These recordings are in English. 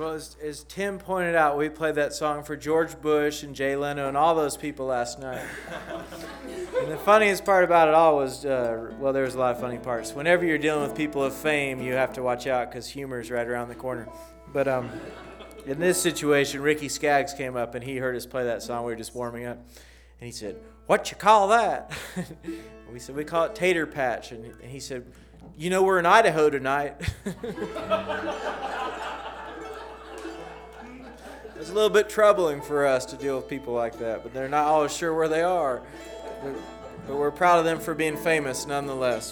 Well, as Tim pointed out, we played that song for George Bush and Jay Leno and all those people last night. And the funniest part about it all was, well, there was a lot of funny parts. Whenever you're dealing with people of fame, you have to watch out because humor is right around the corner. But in this situation, Ricky Skaggs came up and he heard us play that song. We were just warming up. And he said, "What you call that?" We said, "We call it Tater Patch." And he said, "You know, we're in Idaho tonight." It's a little bit troubling for us to deal with people like that, but they're not always sure where they are. But we're proud of them for being famous nonetheless.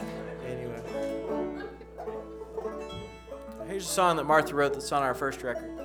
Anyway. Here's a song that Martha wrote that's on our first record.